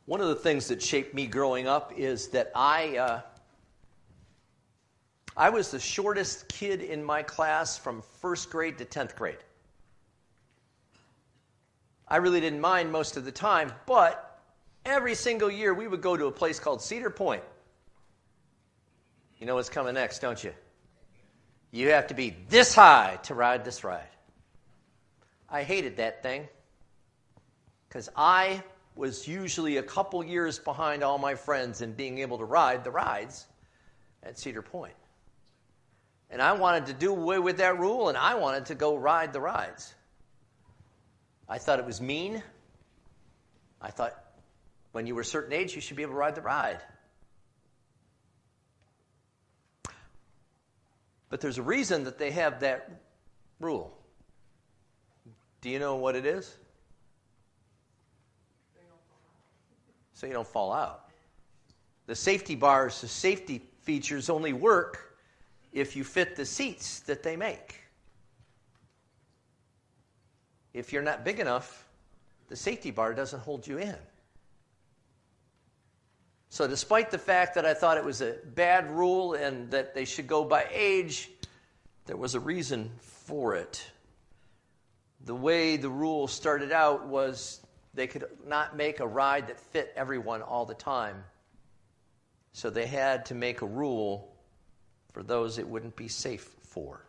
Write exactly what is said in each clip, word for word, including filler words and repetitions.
One of the things that shaped me growing up is that I uh, I was the shortest kid in my class from first grade to tenth grade. I really didn't mind most of the time, but every single year we would go to a place called Cedar Point. You know what's coming next, don't you? You have to be this high to ride this ride. I hated that thing because I was usually a couple years behind all my friends in being able to ride the rides at Cedar Point. And I wanted to do away with that rule, and I wanted to go ride the rides. I thought it was mean. I thought when you were a certain age, you should be able to ride the ride. But there's a reason that they have that rule. Do you know what it is? So you don't fall out. The safety bars, the safety features only work if you fit the seats that they make. If you're not big enough, the safety bar doesn't hold you in. So despite the fact that I thought it was a bad rule and that they should go by age, there was a reason for it. The way the rule started out was they could not make a ride that fit everyone all the time. So they had to make a rule for those it wouldn't be safe for.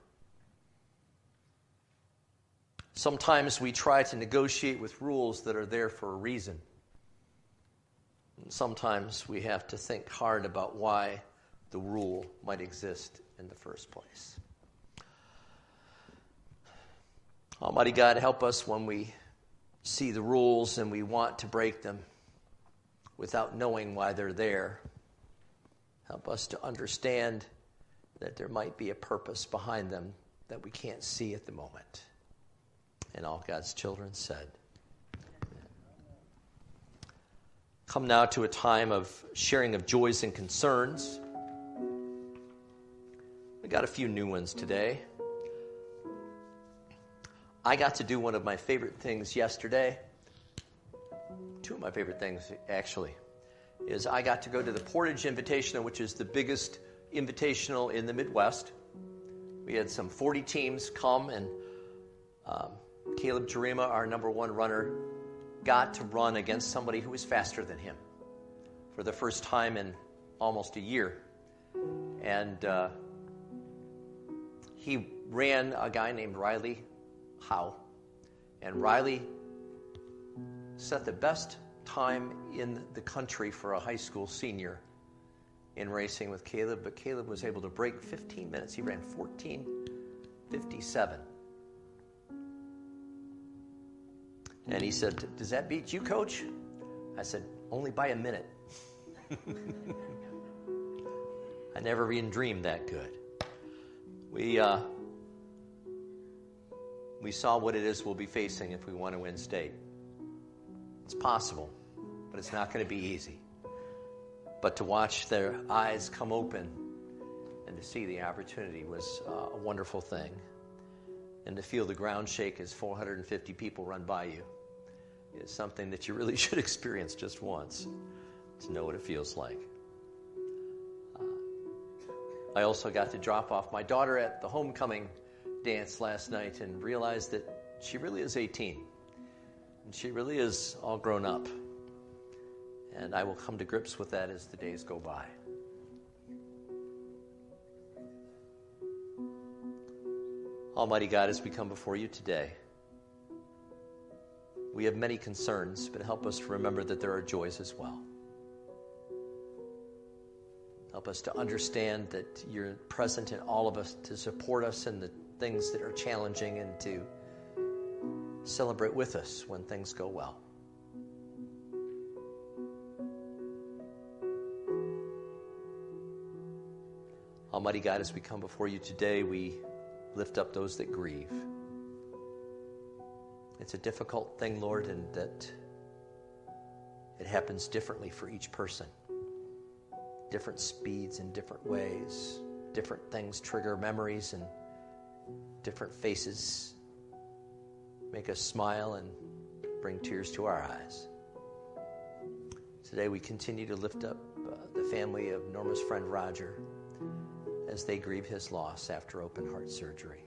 Sometimes we try to negotiate with rules that are there for a reason. And sometimes we have to think hard about why the rule might exist in the first place. Almighty God, help us when we see the rules and we want to break them without knowing why they're there. Help us to understand that there might be a purpose behind them that we can't see at the moment. And all God's children said. Amen. Come now to a time of sharing of joys and concerns. We got a few new ones today. I got to do one of my favorite things yesterday. Two of my favorite things, actually, is I got to go to the Portage Invitational, which is the biggest invitational in the Midwest. We had some forty teams come, and um, Caleb Jarima, our number one runner, got to run against somebody who was faster than him for the first time in almost a year. And uh, he ran a guy named Riley Howe. And Riley set the best time in the country for a high school senior in racing with Caleb, but Caleb was able to break fifteen minutes. He ran fourteen fifty-seven. And he said, "Does that beat you, Coach?" I said, "Only by a minute." I never even dreamed that good. We uh, we saw what it is we'll be facing if we want to win state. It's possible, but it's not going to be easy. But to watch their eyes come open and to see the opportunity was uh, a wonderful thing. And to feel the ground shake as four hundred fifty people run by you is something that you really should experience just once to know what it feels like. Uh, I also got to drop off my daughter at the homecoming dance last night and realized that she really is eighteen. And she really is all grown up. And I will come to grips with that as the days go by. Almighty God, as we come before you today, we have many concerns, but help us to remember that there are joys as well. Help us to understand that you're present in all of us to support us in the things that are challenging and to celebrate with us when things go well. Almighty God, as we come before you today, we lift up those that grieve. It's a difficult thing, Lord, and that it happens differently for each person. Different speeds in different ways. Different things trigger memories, and different faces make us smile and bring tears to our eyes. It's Today we continue to lift up uh, the family of Norma's friend Roger as they grieve his loss after open heart surgery.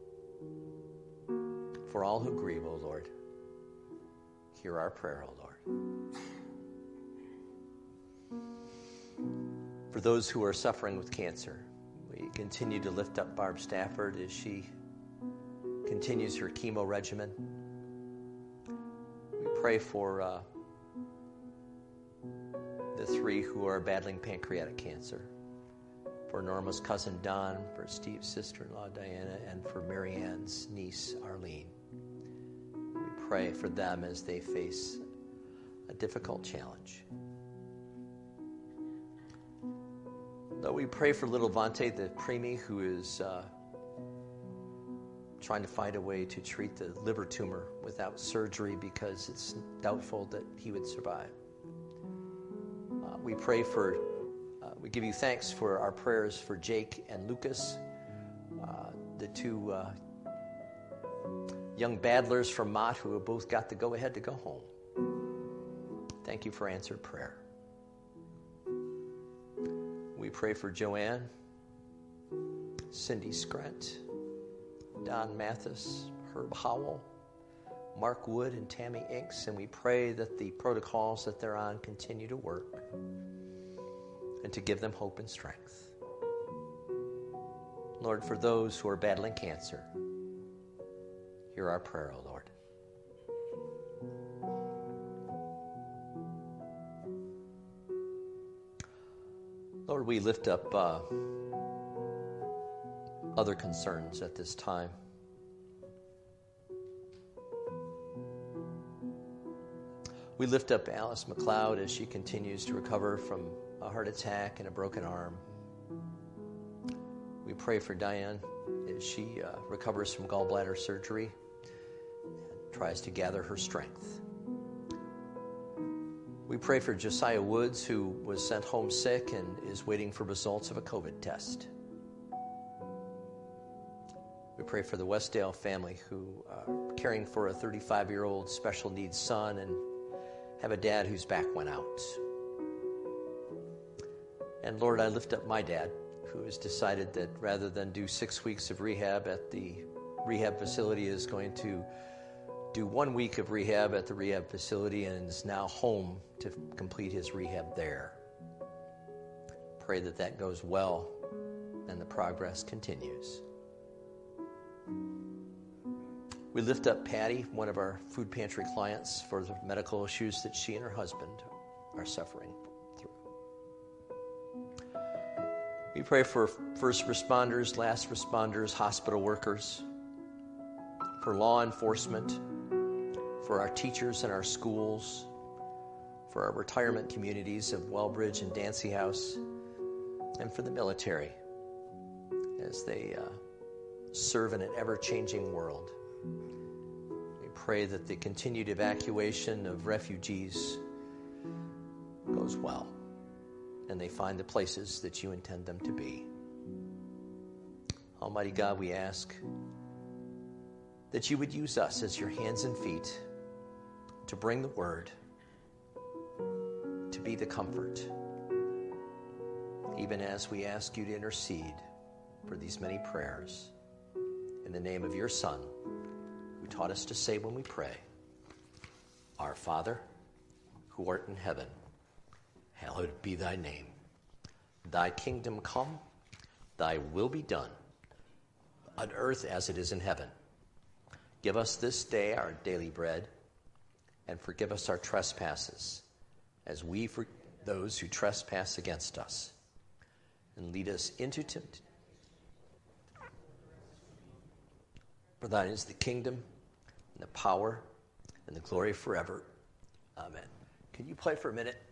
For all who grieve, O Lord, hear our prayer, O Lord. For those who are suffering with cancer, we continue to lift up Barb Stafford as she continues her chemo regimen. We pray for uh, the three who are battling pancreatic cancer, for Norma's cousin Don, for Steve's sister-in-law Diana, and for Mary Ann's niece Arlene. We pray for them as they face a difficult challenge. Though we pray for little Vante, the preemie, who is uh, trying to find a way to treat the liver tumor without surgery because it's doubtful that he would survive. Uh, we pray for, uh, we give you thanks for our prayers for Jake and Lucas, uh, the two uh, young battlers from Mott who have both got the go-ahead to go home. Thank you for answered prayer. We pray for Joanne, Cindy Scrent, Don Mathis, Herb Howell, Mark Wood, and Tammy Inks, and we pray that the protocols that they're on continue to work and to give them hope and strength. Lord, for those who are battling cancer, hear our prayer, O Lord. Lord, we lift up uh, other concerns at this time. We lift up Alice McLeod as she continues to recover from a heart attack and a broken arm. We pray for Diane as she uh, recovers from gallbladder surgery and tries to gather her strength. We pray for Josiah Woods, who was sent home sick and is waiting for results of a COVID test. We pray for the Westdale family who are caring for a thirty-five-year-old special needs son and have a dad whose back went out. And Lord, I lift up my dad, who has decided that rather than do six weeks of rehab at the rehab facility, is going to do one week of rehab at the rehab facility and is now home to complete his rehab there. Pray that that goes well and the progress continues. We lift up Patty, one of our food pantry clients, for the medical issues that she and her husband are suffering through. We pray for first responders, last responders, hospital workers, for law enforcement, for our teachers in our schools, for our retirement communities of Wellbridge and Dancy House, and for the military as they uh, serve in an ever-changing world. We pray that the continued evacuation of refugees goes well and they find the places that you intend them to be. Almighty God, we ask that you would use us as your hands and feet to bring the word, to be the comfort, even as we ask you to intercede for these many prayers. In the name of your Son, who taught us to say when we pray, Our Father, who art in heaven, hallowed be thy name. Thy kingdom come, thy will be done, on earth as it is in heaven. Give us this day our daily bread, and forgive us our trespasses, as we forgive those who trespass against us. And lead us into temptation. For thine is the kingdom, and the power, and the glory forever. Amen. Can you play for a minute?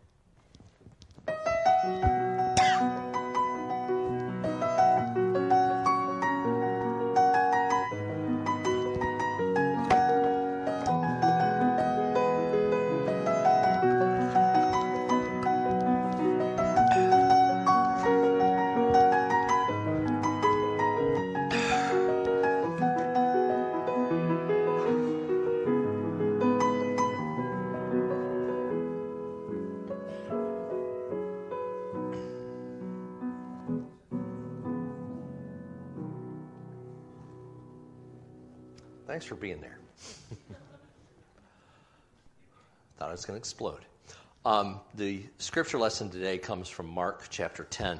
Thanks for being there. Thought I was going to explode. Um, the scripture lesson today comes from Mark chapter ten.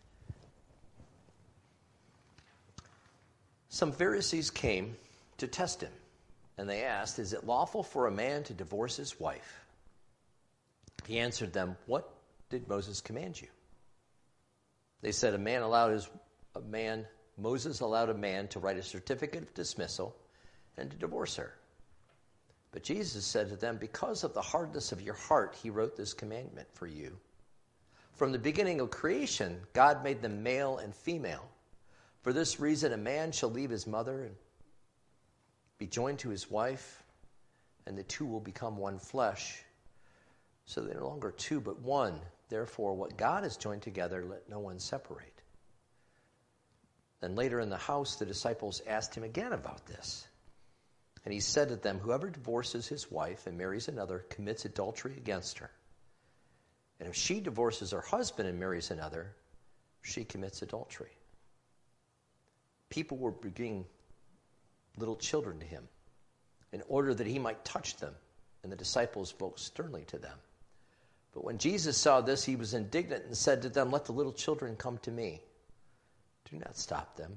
Some Pharisees came to test him, and they asked, "Is it lawful for a man to divorce his wife?" He answered them, "What did Moses command you?" They said, "A man allowed his a man Moses allowed a man to write a certificate of dismissal and to divorce her." But Jesus said to them, "Because of the hardness of your heart, he wrote this commandment for you. From the beginning of creation, God made them male and female. For this reason, a man shall leave his mother and be joined to his wife, and the two will become one flesh. So they're no longer two, but one. Therefore, what God has joined together, let no one separate." Then later in the house, the disciples asked him again about this. And he said to them, "Whoever divorces his wife and marries another commits adultery against her. And if she divorces her husband and marries another, she commits adultery." People were bringing little children to him in order that he might touch them, and the disciples spoke sternly to them. But when Jesus saw this, he was indignant and said to them, "Let the little children come to me. Do not stop them.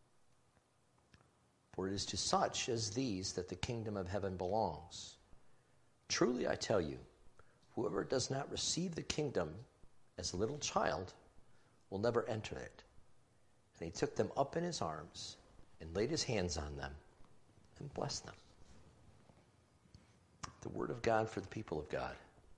For it is to such as these that the kingdom of heaven belongs. Truly I tell you, whoever does not receive the kingdom as a little child will never enter it." And he took them up in his arms and laid his hands on them and blessed them. The word of God for the people of God.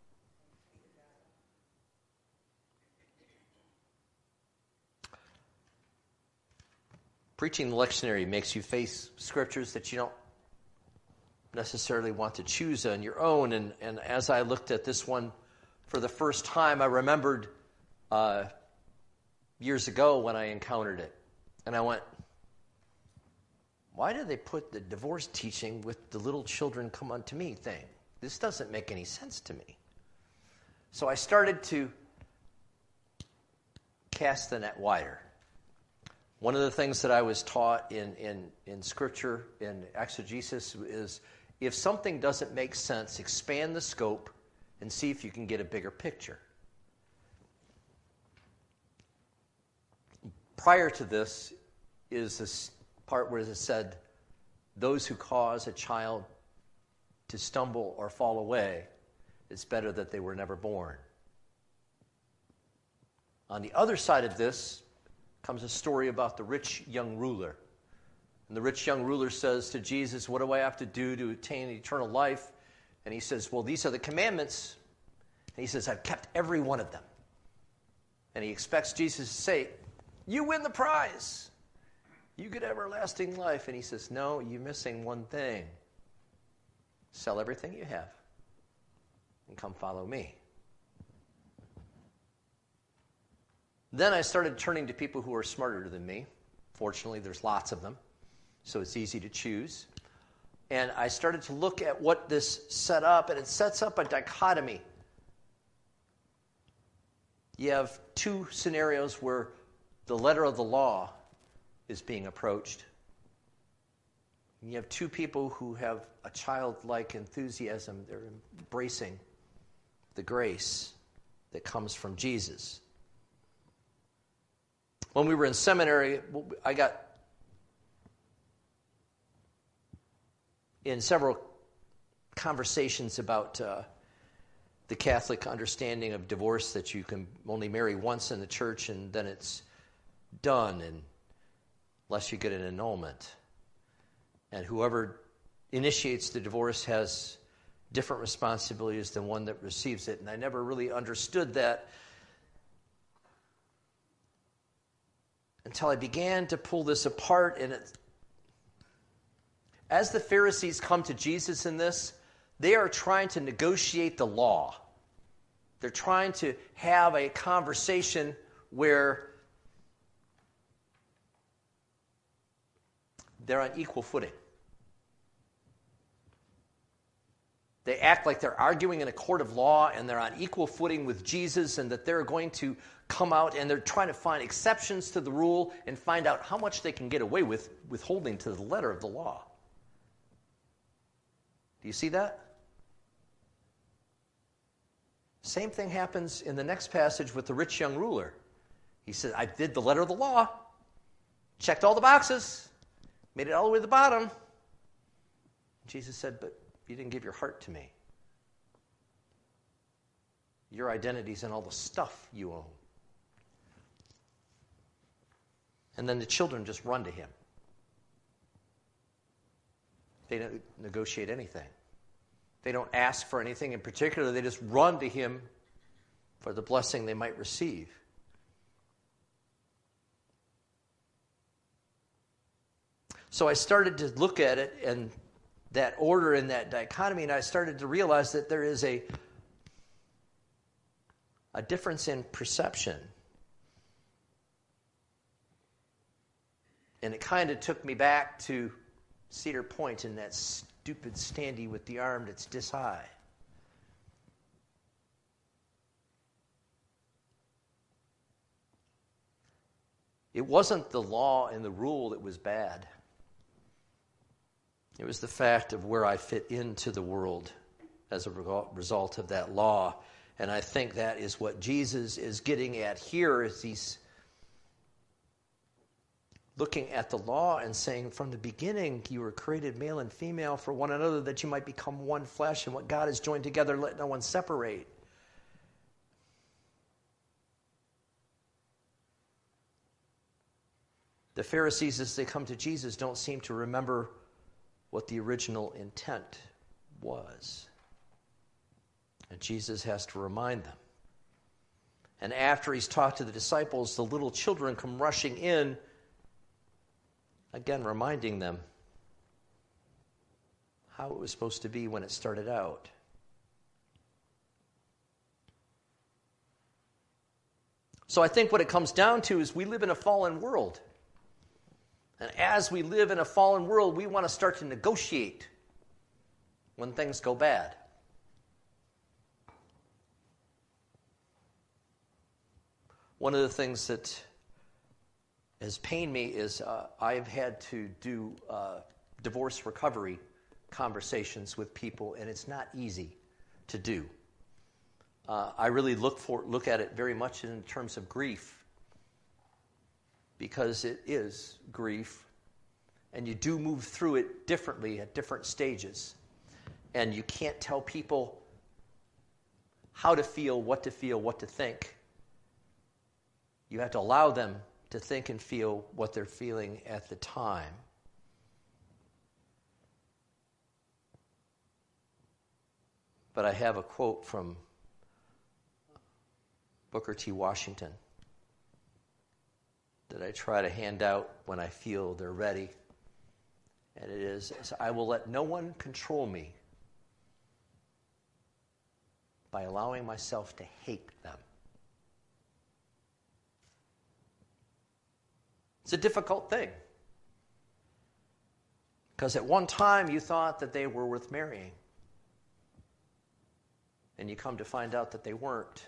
Preaching the lectionary makes you face scriptures that you don't necessarily want to choose on your own. And, and as I looked at this one for the first time, I remembered uh, years ago when I encountered it. And I went, why did they put the divorce teaching with the little children come unto me thing? This doesn't make any sense to me. So I started to cast the net wider. One of the things that I was taught in, in, in Scripture, in exegesis, is if something doesn't make sense, expand the scope and see if you can get a bigger picture. Prior to this is this part where it said, those who cause a child to stumble or fall away, it's better that they were never born. On the other side of this comes a story about the rich young ruler. And the rich young ruler says to Jesus, "What do I have to do to attain eternal life?" And he says, "Well, these are the commandments." And he says, "I've kept every one of them." And he expects Jesus to say, "You win the prize. You get everlasting life." And he says, "No, you're missing one thing. Sell everything you have and come follow me." Then I started turning to people who are smarter than me. Fortunately, there's lots of them, so it's easy to choose. And I started to look at what this set up, and it sets up a dichotomy. You have two scenarios where the letter of the law is being approached. And you have two people who have a childlike enthusiasm. They're embracing the grace that comes from Jesus. When we were in seminary, I got in several conversations about uh, the Catholic understanding of divorce, that you can only marry once in the church and then it's done, and unless you get an annulment. And whoever initiates the divorce has different responsibilities than one that receives it. And I never really understood that until I began to pull this apart. And it, as the Pharisees come to Jesus in this, they are trying to negotiate the law. They're trying to have a conversation where they're on equal footing. They act like they're arguing in a court of law and they're on equal footing with Jesus, and that they're going to come out and they're trying to find exceptions to the rule and find out how much they can get away with withholding to the letter of the law. Do you see that? Same thing happens in the next passage with the rich young ruler. He said, I did the letter of the law, checked all the boxes, made it all the way to the bottom. Jesus said, but you didn't give your heart to me. Your identity's in all the stuff you own. And then the children just run to him. They don't negotiate anything. They don't ask for anything in particular. They just run to him for the blessing they might receive. So I started to look at it and that order and that dichotomy, and I started to realize that there is a, a difference in perception. And it kind of took me back to Cedar Point and that stupid standee with the arm that's this high. It wasn't the law and the rule that was bad. It was the fact of where I fit into the world as a result of that law. And I think that is what Jesus is getting at here as he's looking at the law and saying, from the beginning you were created male and female for one another, that you might become one flesh, and what God has joined together, let no one separate. The Pharisees, as they come to Jesus, don't seem to remember what the original intent was. And Jesus has to remind them. And after he's talked to the disciples, the little children come rushing in, again reminding them how it was supposed to be when it started out. So I think what it comes down to is we live in a fallen world. And as we live in a fallen world, we want to start to negotiate when things go bad. One of the things that has pained me is uh, I've had to do uh, divorce recovery conversations with people, and it's not easy to do. Uh, I really look for look at it very much in terms of grief, because it is grief, and you do move through it differently at different stages. And you can't tell people how to feel, what to feel, what to think. You have to allow them to think and feel what they're feeling at the time. But I have a quote from Booker T. Washington that I try to hand out when I feel they're ready. And it is, I will let no one control me by allowing myself to hate them. It's a difficult thing. Because at one time you thought that they were worth marrying. And you come to find out that they weren't.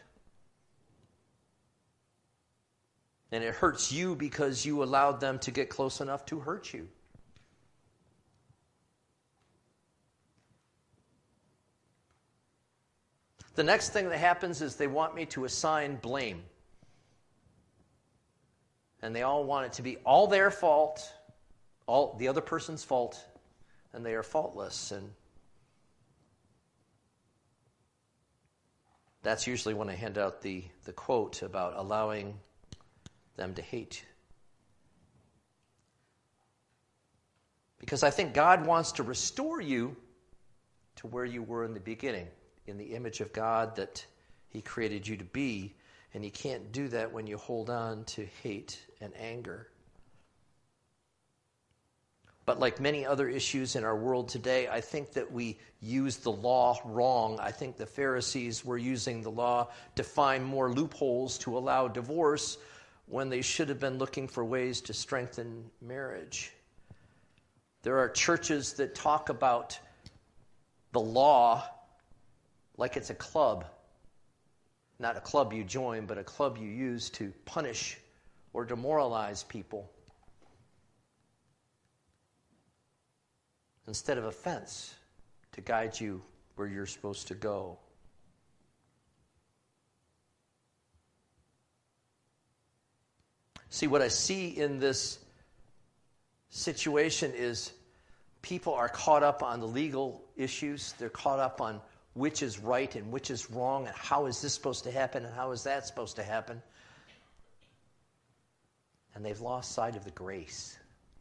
And it hurts you because you allowed them to get close enough to hurt you. The next thing that happens is they want me to assign blame. And they all want it to be all their fault, all the other person's fault, and they are faultless. And that's usually when I hand out the, the quote about allowing them to hate. Because I think God wants to restore you to where you were in the beginning, in the image of God that he created you to be. And he can't do that when you hold on to hate and anger. But like many other issues in our world today, I think that we use the law wrong. I think the Pharisees were using the law to find more loopholes to allow divorce when they should have been looking for ways to strengthen marriage. There are churches that talk about the law like it's a club. Not a club you join, but a club you use to punish or demoralize people, instead of a fence to guide you where you're supposed to go. See, what I see in this situation is people are caught up on the legal issues. They're caught up on which is right and which is wrong, and how is this supposed to happen and how is that supposed to happen. And they've lost sight of the grace.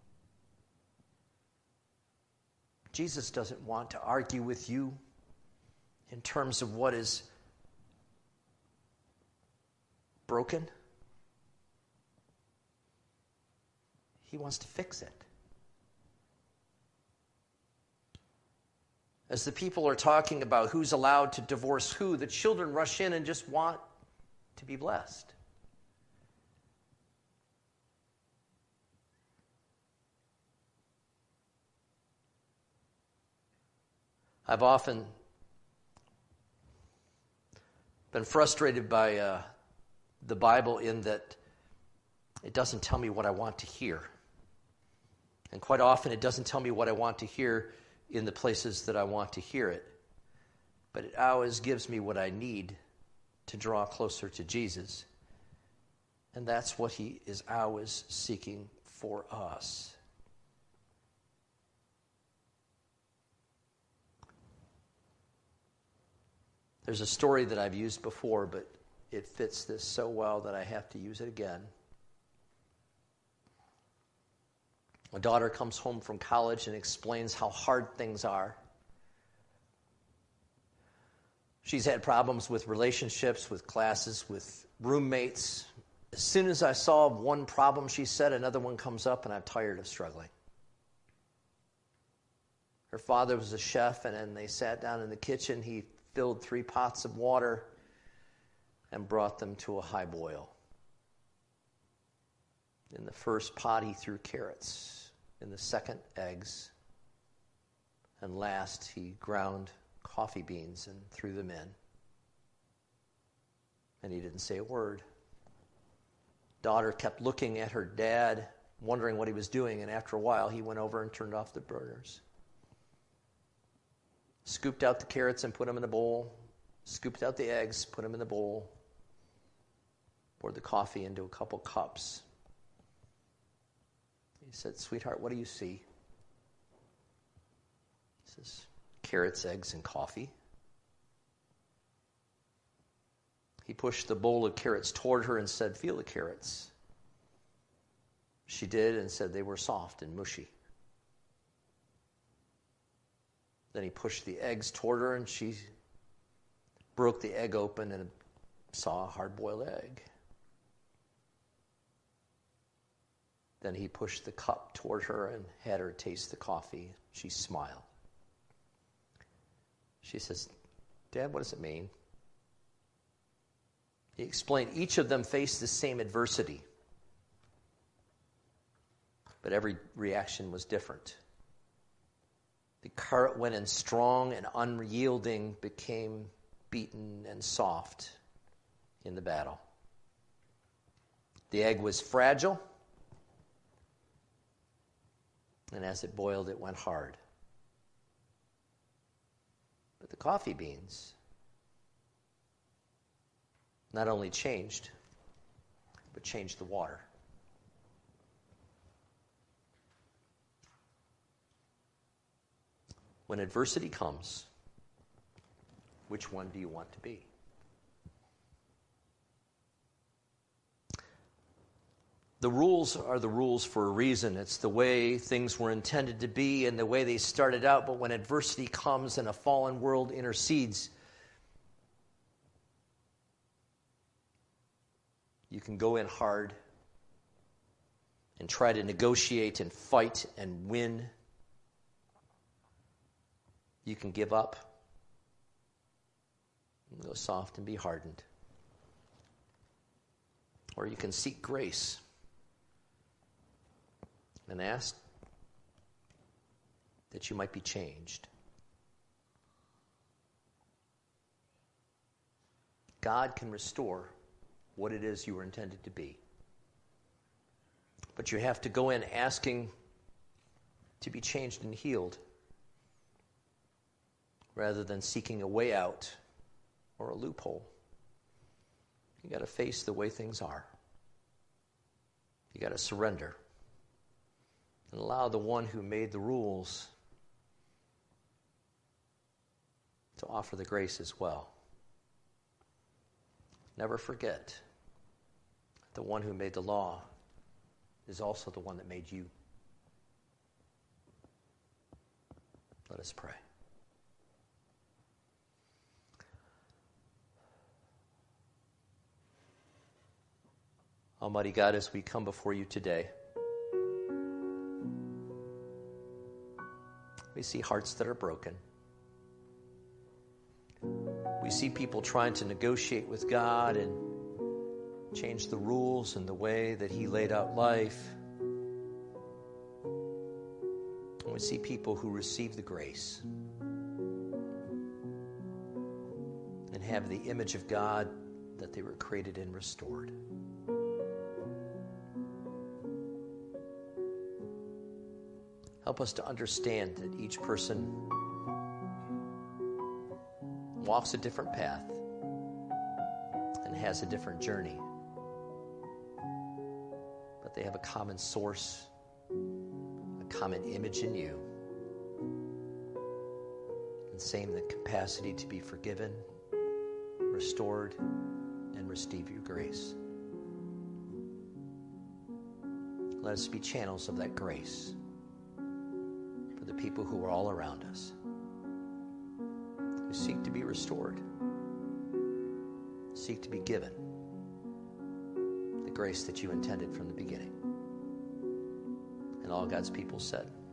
Jesus doesn't want to argue with you in terms of what is broken. He wants to fix it. As the people are talking about who's allowed to divorce who, the children rush in and just want to be blessed. I've often been frustrated by uh, the Bible in that it doesn't tell me what I want to hear. And quite often it doesn't tell me what I want to hear in the places that I want to hear it. But it always gives me what I need to draw closer to Jesus. And that's what he is always seeking for us. There's a story that I've used before, but it fits this so well that I have to use it again. A daughter comes home from college and explains how hard things are. She's had problems with relationships, with classes, with roommates. As soon as I solve one problem, she said, another one comes up, and I'm tired of struggling. Her father was a chef, and then they sat down in the kitchen. He filled three pots of water and brought them to a high boil. In the first pot, he threw carrots. In the second, eggs. And last, he ground coffee beans and threw them in. And he didn't say a word. Daughter kept looking at her dad, wondering what he was doing, and after a while, he went over and turned off the burners. Scooped out the carrots and put them in a bowl. Scooped out the eggs, put them in the bowl. Poured the coffee into a couple cups. He said, sweetheart, what do you see? He says, carrots, eggs, and coffee. He pushed the bowl of carrots toward her and said, feel the carrots. She did and said they were soft and mushy. Then he pushed the eggs toward her, and she broke the egg open and saw a hard-boiled egg. Then he pushed the cup toward her and had her taste the coffee. She smiled. She says, Dad, what does it mean? He explained each of them faced the same adversity, but every reaction was different. The carrot went in strong and unyielding, became beaten and soft in the battle. The egg was fragile, and as it boiled, it went hard. But the coffee beans not only changed, but changed the water. When adversity comes, which one do you want to be? The rules are the rules for a reason. It's the way things were intended to be and the way they started out. But when adversity comes and a fallen world intercedes, you can go in hard and try to negotiate and fight and win. You can give up and go soft and be hardened. Or you can seek grace and ask that you might be changed. God can restore what it is you were intended to be. But you have to go in asking to be changed and healed. rather than seeking a way out or a loophole. You got to face the way things are. You got to surrender and allow the one who made the rules to offer the grace as well. Never forget, the one who made the law is also the one that made you. Let us pray. Almighty God, as we come before you today, we see hearts that are broken. We see people trying to negotiate with God and change the rules and the way that He laid out life. And we see people who receive the grace and have the image of God that they were created and restored. Help us to understand that each person walks a different path and has a different journey. But they have a common source, a common image in you, and same the capacity to be forgiven, restored, and receive your grace. Let us be channels of that grace for the people who are all around us, who seek to be restored, seek to be given the grace that you intended from the beginning. And all God's people said,